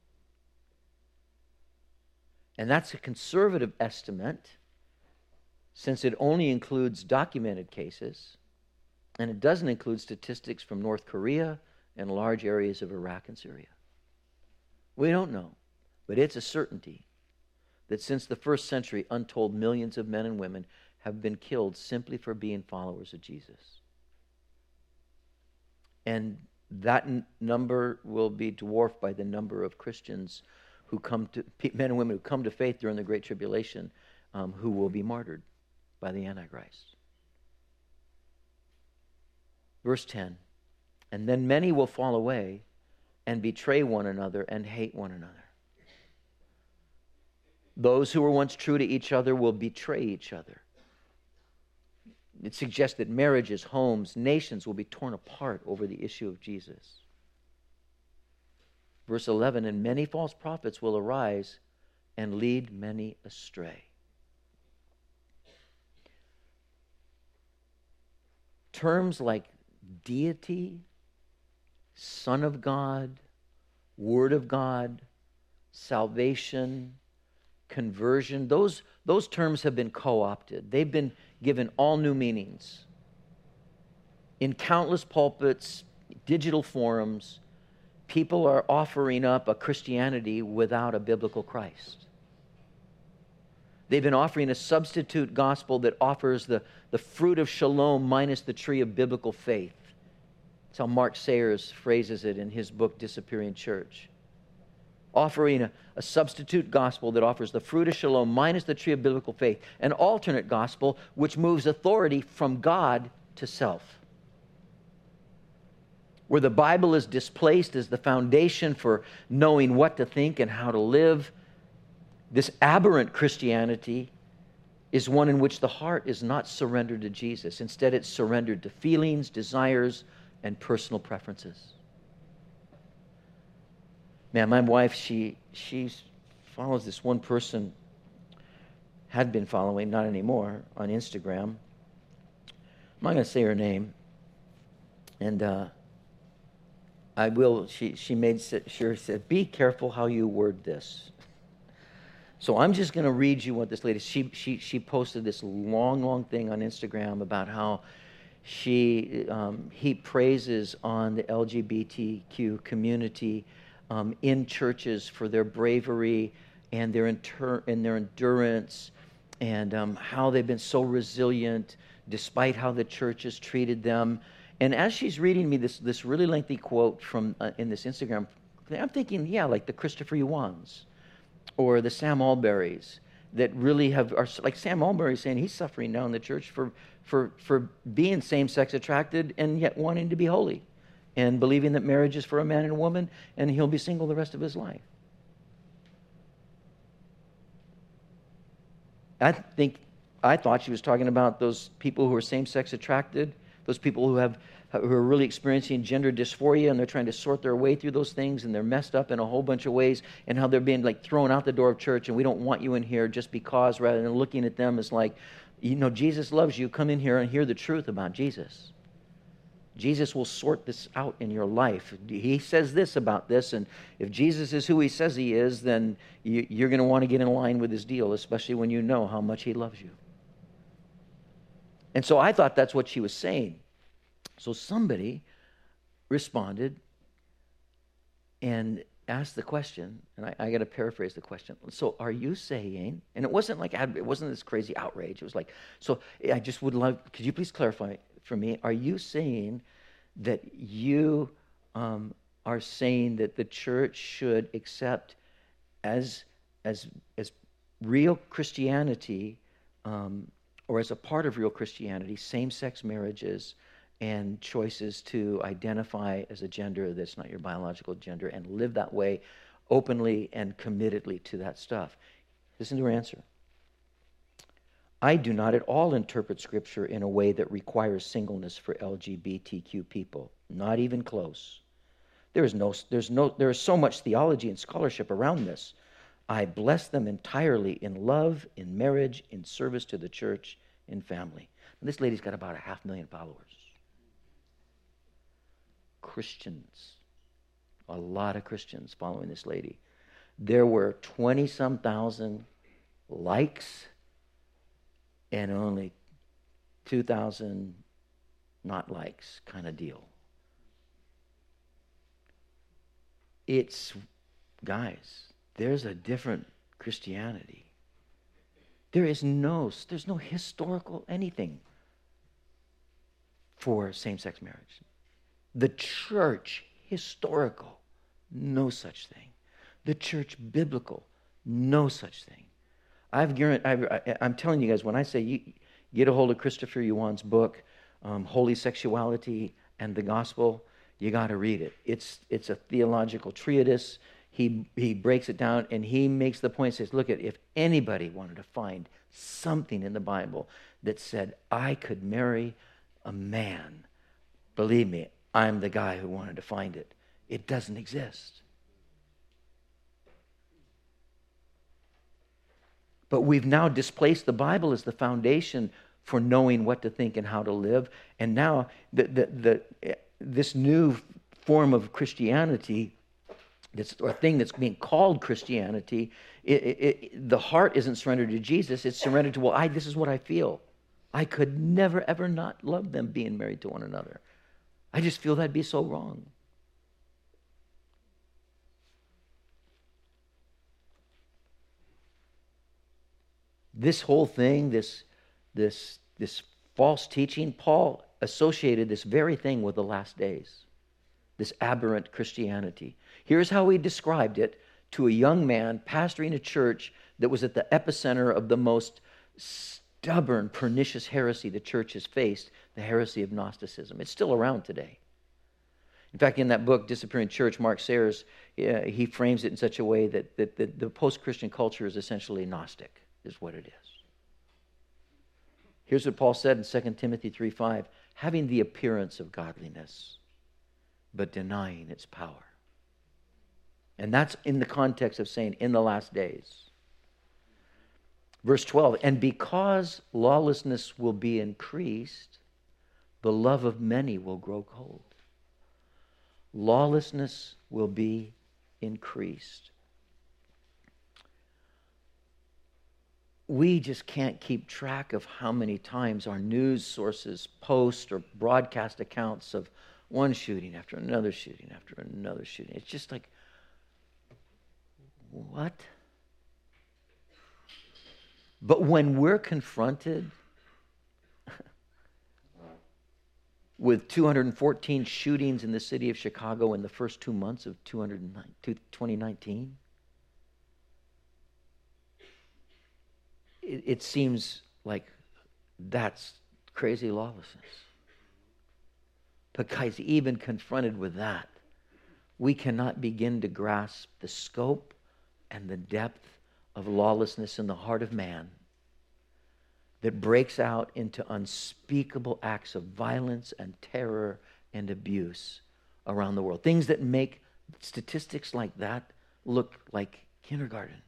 And that's a conservative estimate, since it only includes documented cases, and it doesn't include statistics from North Korea and large areas of Iraq and Syria. We don't know, but it's a certainty that since the first century, untold millions of men and women have been killed simply for being followers of Jesus. And that n- number will be dwarfed by the number of Christians who come to, men and women who come to faith during the Great Tribulation, um, who will be martyred by the Antichrist. Verse ten, and then many will fall away and betray one another and hate one another. Those who were once true to each other will betray each other. It suggests that marriages, homes, nations will be torn apart over the issue of Jesus. Verse eleven, and many false prophets will arise and lead many astray. Terms like deity, Son of God, Word of God, salvation, conversion, those, those terms have been co-opted. They've been given all new meanings. In countless pulpits, digital forums, people are offering up a Christianity without a biblical Christ. They've been offering a substitute gospel that offers the, the fruit of shalom minus the tree of biblical faith. That's how Mark Sayers phrases it in his book, Disappearing Church. Offering a, a substitute gospel that offers the fruit of shalom minus the tree of biblical faith. An alternate gospel which moves authority from God to self. Where the Bible is displaced as the foundation for knowing what to think and how to live, this aberrant Christianity is one in which the heart is not surrendered to Jesus. Instead, it's surrendered to feelings, desires, and personal preferences. Man, my wife, she she follows this one person, had been following, not anymore, on Instagram. I'm not going to say her name. And uh, I will, she, she made sure, said, be careful how you word this. So I'm just going to read you what this lady, she, she, she posted this long, long thing on Instagram about how she um, heaped praises on the L G B T Q community um, in churches for their bravery and their inter- and their endurance and um, how they've been so resilient despite how the church has treated them. And as she's reading me this this really lengthy quote from uh, in this Instagram, I'm thinking, yeah, like the Christopher Yuans or the Sam Alberrys that really have are like Sam Alberry saying he's suffering now in the church for for for being same-sex attracted and yet wanting to be holy, and believing that marriage is for a man and a woman, and he'll be single the rest of his life. I think I thought she was talking about those people who are same-sex attracted, those people who have who are really experiencing gender dysphoria, and they're trying to sort their way through those things, and they're messed up in a whole bunch of ways, and how they're being like thrown out the door of church, and we don't want you in here just because, rather than looking at them as like, you know, Jesus loves you, come in here and hear the truth about Jesus. Jesus will sort this out in your life. He says this about this, and if Jesus is who he says he is, then you, you're going to want to get in line with his deal, especially when you know how much he loves you. And so I thought that's what she was saying. So somebody responded and asked the question, and I, I got to paraphrase the question. So are you saying, and it wasn't like, it wasn't this crazy outrage. It was like, so I just would love, could you please clarify for me, are you saying that you um, are saying that the church should accept as, as, as real Christianity, um, or as a part of real Christianity, same-sex marriages and choices to identify as a gender that's not your biological gender and live that way openly and committedly to that stuff? Listen to her answer. I do not at all interpret Scripture in a way that requires singleness for L G B T Q people. Not even close. There is no, there's no, there is so much theology and scholarship around this. I bless them entirely in love, in marriage, in service to the church, in family. And this lady's got about a half million followers. Christians. A lot of Christians following this lady. There were twenty-some thousand likes and only two thousand not likes kind of deal. It's, guys, there's a different Christianity. There is no, there's no historical anything for same-sex marriage. The church, historical, no such thing. The church, biblical, no such thing. I've, I've I'm telling you guys, when I say you get a hold of Christopher Yuan's book, um, Holy Sexuality and the Gospel, you got to read it. It's it's a theological treatise. He he breaks it down, and he makes the point, says, look, at if anybody wanted to find something in the Bible that said, I could marry a man, believe me, I'm the guy who wanted to find it. It doesn't exist. But we've now displaced the Bible as the foundation for knowing what to think and how to live. And now the, the, the, this new form of Christianity, this or thing that's being called Christianity, it, it, it, the heart isn't surrendered to Jesus. It's surrendered to, well, I, this is what I feel. I could never, ever not love them being married to one another. I just feel that'd be so wrong. This whole thing, this, this, this false teaching, Paul associated this very thing with the last days, this aberrant Christianity. Here's how he described it to a young man pastoring a church that was at the epicenter of the most stubborn, pernicious heresy the church has faced, the heresy of Gnosticism. It's still around today. In fact, in that book, Disappearing Church, Mark Sayers, uh, he frames it in such a way that, that, that the post-Christian culture is essentially Gnostic, is what it is. Here's what Paul said in Second Timothy three five, having the appearance of godliness, but denying its power. And that's in the context of saying in the last days. Verse twelve, and because lawlessness will be increased, the love of many will grow cold. Lawlessness will be increased. We just can't keep track of how many times our news sources post or broadcast accounts of one shooting after another shooting after another shooting. It's just like, what? But when we're confronted with two hundred fourteen shootings in the city of Chicago in the first two months of twenty nineteen, it, it seems like that's crazy lawlessness. Because even confronted with that, we cannot begin to grasp the scope and the depth of lawlessness in the heart of man that breaks out into unspeakable acts of violence and terror and abuse around the world. Things that make statistics like that look like kindergarten.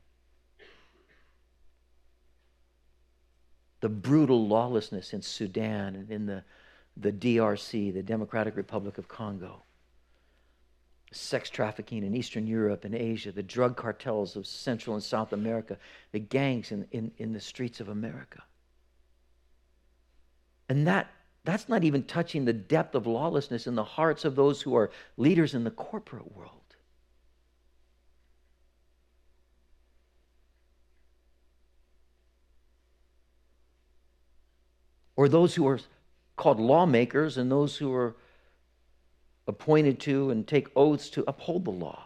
The brutal lawlessness in Sudan and in the, the D R C, the Democratic Republic of Congo. Sex trafficking in Eastern Europe and Asia, the drug cartels of Central and South America, the gangs in, in, in the streets of America. And that that's not even touching the depth of lawlessness in the hearts of those who are leaders in the corporate world. Or those who are called lawmakers and those who are appointed to and take oaths to uphold the law.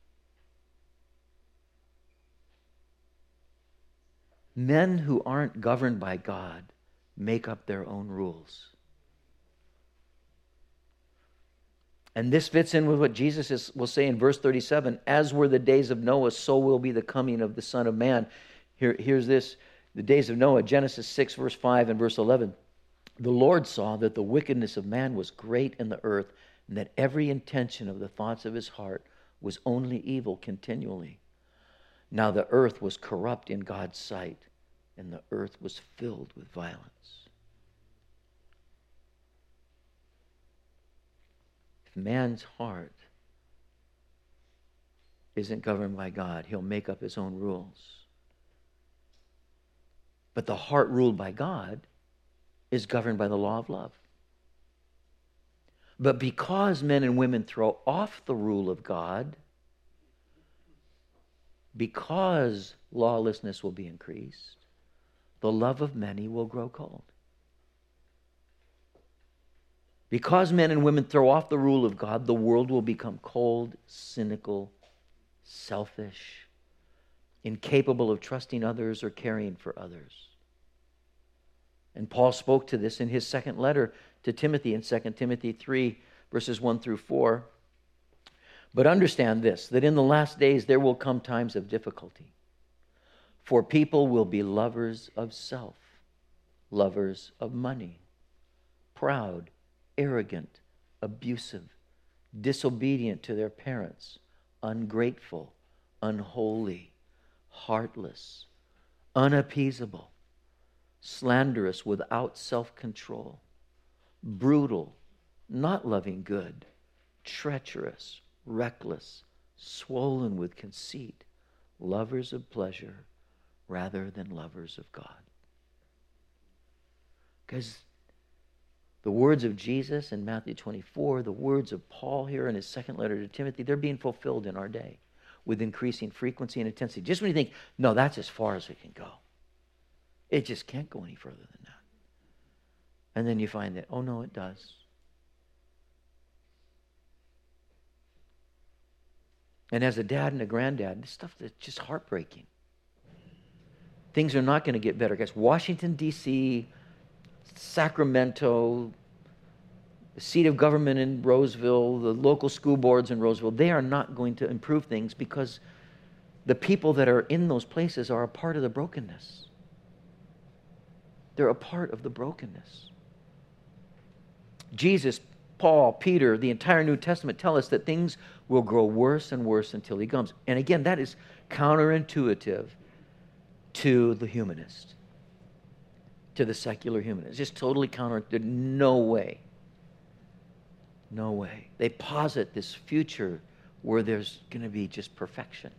Men who aren't governed by God make up their own rules. And this fits in with what Jesus is, will say in verse thirty-seven, as were the days of Noah, so will be the coming of the Son of Man. Here, here's this, the days of Noah, Genesis six, verse five and verse eleven. The Lord saw that the wickedness of man was great in the earth, and that every intention of the thoughts of his heart was only evil continually. Now the earth was corrupt in God's sight, and the earth was filled with violence. If man's heart isn't governed by God, he'll make up his own rules. But the heart ruled by God is governed by the law of love. But because men and women throw off the rule of God, because lawlessness will be increased, the love of many will grow cold. Because men and women throw off the rule of God, the world will become cold, cynical, selfish, incapable of trusting others or caring for others. And Paul spoke to this in his second letter to Timothy in Second Timothy three, verses one through four. But understand this, that in the last days there will come times of difficulty. For people will be lovers of self, lovers of money, proud, arrogant, abusive, disobedient to their parents, ungrateful, unholy, heartless, unappeasable, slanderous, without self-control, brutal, not loving good, treacherous, reckless, swollen with conceit, lovers of pleasure rather than lovers of God. Because the words of Jesus in Matthew twenty-four, the words of Paul here in his second letter to Timothy, they're being fulfilled in our day with increasing frequency and intensity. Just when you think, no, that's as far as it can go. It just can't go any further than that. And then you find that, oh no, it does. And as a dad and a granddad, this stuff is just heartbreaking. Things are not going to get better, guys. Washington, D C, Sacramento, the seat of government in Roseville, the local school boards in Roseville, they are not going to improve things because the people that are in those places are a part of the brokenness. They're a part of the brokenness. Jesus, Paul, Peter, the entire New Testament tell us that things will grow worse and worse until he comes. And again, that is counterintuitive to the humanist, to the secular humanist. Just totally counterintuitive. No way. No way. They posit this future where there's going to be just perfection.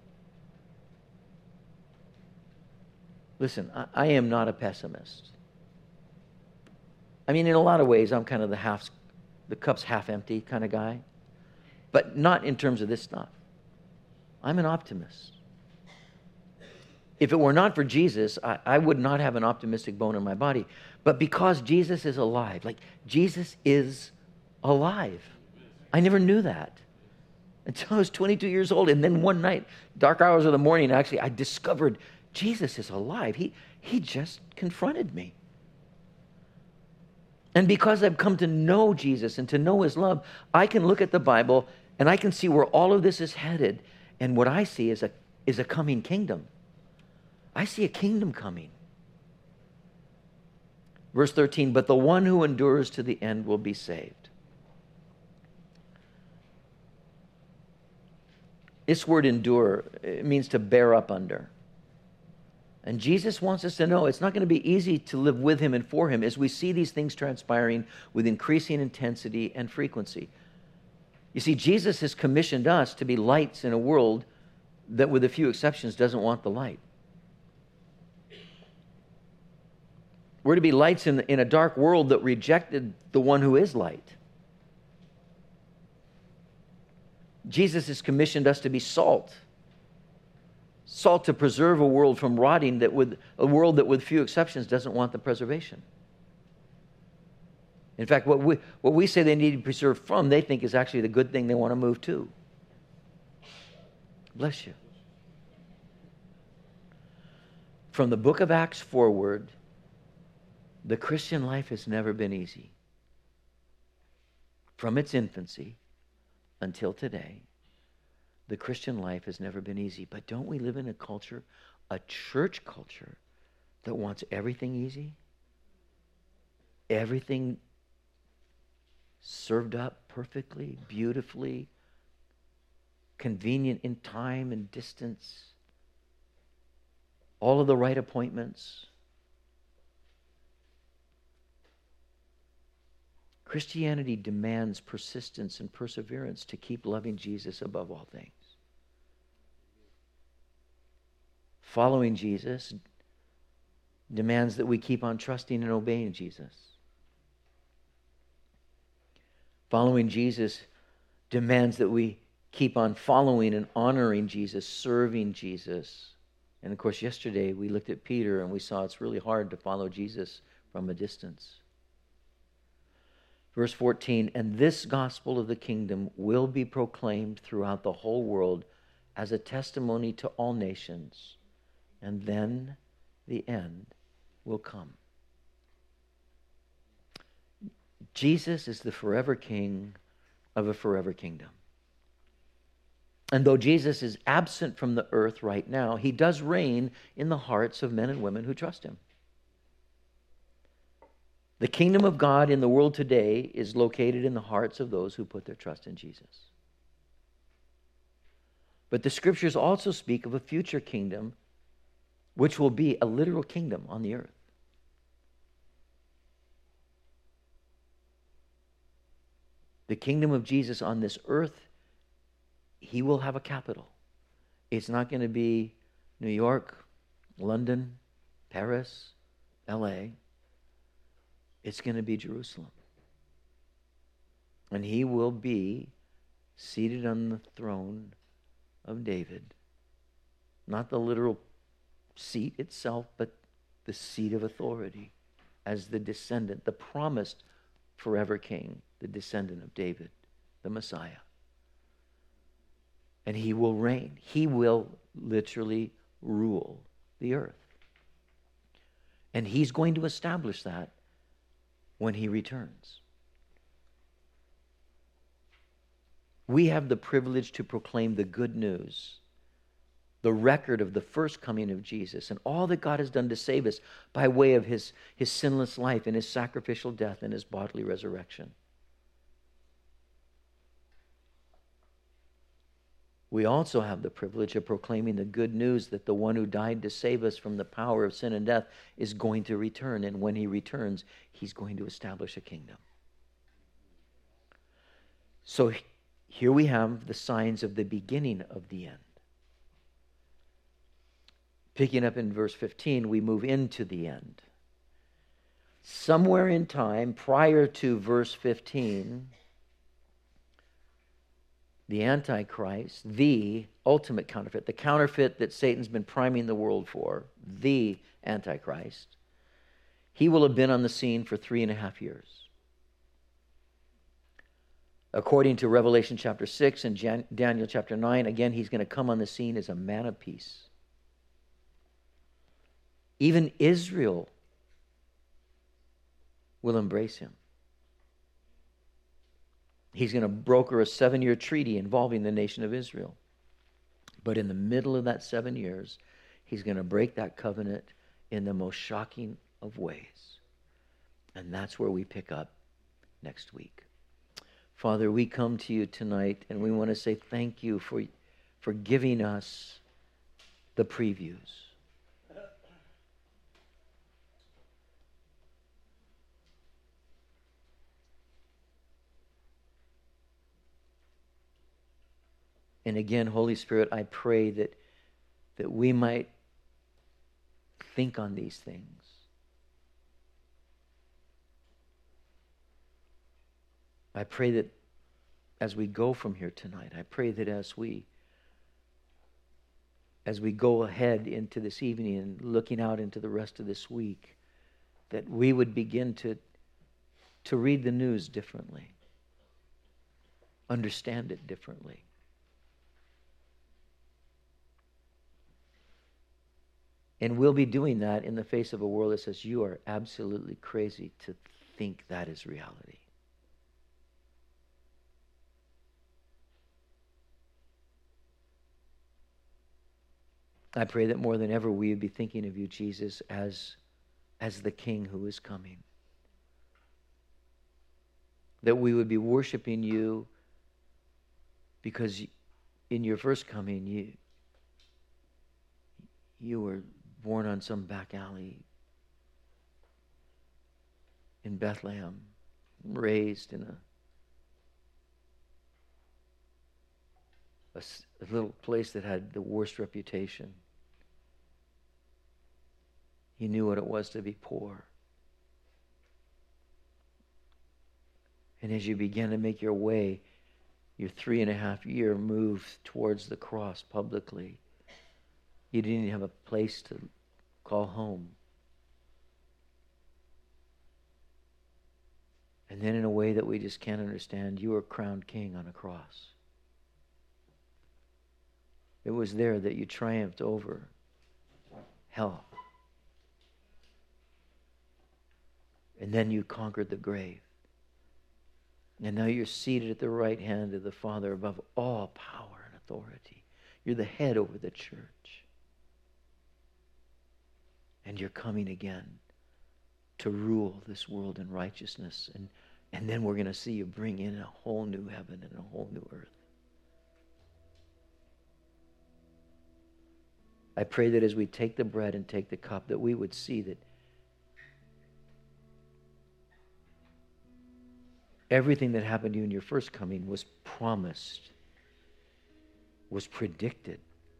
Listen, I, I am not a pessimist. I mean, in a lot of ways, I'm kind of the half, the cup's half empty kind of guy, but not in terms of this stuff. I'm an optimist. If it were not for Jesus, I, I would not have an optimistic bone in my body. But because Jesus is alive, like Jesus is alive. I never knew that until I was twenty-two years old. And then one night, dark hours of the morning, actually, I discovered Jesus is alive. He, he just confronted me. And because I've come to know Jesus and to know his love, I can look at the Bible and I can see where all of this is headed. And what I see is a, is a coming kingdom. I see a kingdom coming. Verse thirteen, but the one who endures to the end will be saved. This word endure, it means to bear up under. And Jesus wants us to know it's not going to be easy to live with him and for him as we see these things transpiring with increasing intensity and frequency. You see, Jesus has commissioned us to be lights in a world that, with a few exceptions, doesn't want the light. We're to be lights in, in a dark world that rejected the one who is light. Jesus has commissioned us to be salt. Salt to preserve a world from rotting, that with a world that, with few exceptions, doesn't want the preservation. In fact, what we, what we say they need to be preserved from, they think is actually the good thing they want to move to. Bless you. From the book of Acts forward, the Christian life has never been easy. From its infancy until today, the Christian life has never been easy. But don't we live in a culture, a church culture, that wants everything easy? Everything served up perfectly, beautifully, convenient in time and distance. All of the right appointments. Christianity demands persistence and perseverance to keep loving Jesus above all things. Following Jesus demands that we keep on trusting and obeying Jesus. Following Jesus demands that we keep on following and honoring Jesus, serving Jesus. And of course, yesterday we looked at Peter and we saw it's really hard to follow Jesus from a distance. Verse fourteen, and this gospel of the kingdom will be proclaimed throughout the whole world as a testimony to all nations, and then the end will come. Jesus is the forever king of a forever kingdom. And though Jesus is absent from the earth right now, he does reign in the hearts of men and women who trust him. The kingdom of God in the world today is located in the hearts of those who put their trust in Jesus. But the scriptures also speak of a future kingdom, which will be a literal kingdom on the earth. The kingdom of Jesus on this earth, he will have a capital. It's not going to be New York, London, Paris, L A. It's going to be Jerusalem. And he will be seated on the throne of David. Not the literal seat itself, but the seat of authority as the descendant, the promised forever king, the descendant of David, the Messiah. And he will reign. He will literally rule the earth. And he's going to establish that when he returns. We have the privilege to proclaim the good news, the record of the first coming of Jesus and all that God has done to save us by way of his, his sinless life and his sacrificial death and his bodily resurrection. We also have the privilege of proclaiming the good news that the one who died to save us from the power of sin and death is going to return. And when he returns, he's going to establish a kingdom. So here we have the signs of the beginning of the end. Picking up in verse fifteen, we move into the end. Somewhere in time, prior to verse fifteen, the Antichrist, the ultimate counterfeit, the counterfeit that Satan's been priming the world for, the Antichrist, he will have been on the scene for three and a half years. According to Revelation chapter six and Jan- Daniel chapter nine, again, he's going to come on the scene as a man of peace. Even Israel will embrace him. He's going to broker a seven-year treaty involving the nation of Israel. But in the middle of that seven years, he's going to break that covenant in the most shocking of ways. And that's where we pick up next week. Father, we come to you tonight and we want to say thank you for, for giving us the previews. And again, Holy Spirit, I pray that, that we might think on these things. I pray that as we go from here tonight, I pray that as we as we go ahead into this evening and looking out into the rest of this week, that we would begin to, to read the news differently, understand it differently. And we'll be doing that in the face of a world that says, you are absolutely crazy to think that is reality. I pray that more than ever we would be thinking of you, Jesus, as, as the King who is coming. That we would be worshiping you because in your first coming, you, you were born on some back alley in Bethlehem, raised in a, a, a little place that had the worst reputation. You knew what it was to be poor. And as you began to make your way, your three and a half year move towards the cross publicly, you didn't even have a place to call home. And then in a way that we just can't understand, you were crowned king on a cross. It was there that you triumphed over hell. And then you conquered the grave. And now you're seated at the right hand of the Father above all power and authority. You're the head over the church. And you're coming again to rule this world in righteousness. And, and then we're going to see you bring in a whole new heaven and a whole new earth. I pray that as we take the bread and take the cup, that we would see that everything that happened to you in your first coming was promised, was predicted.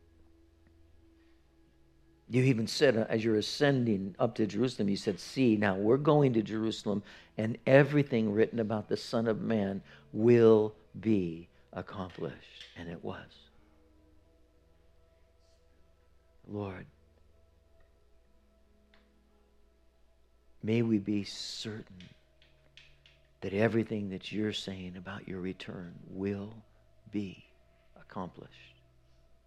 You even said, uh, as you're ascending up to Jerusalem, you said, see, now we're going to Jerusalem, and everything written about the Son of Man will be accomplished. And it was. Lord, may we be certain that everything that you're saying about your return will be accomplished.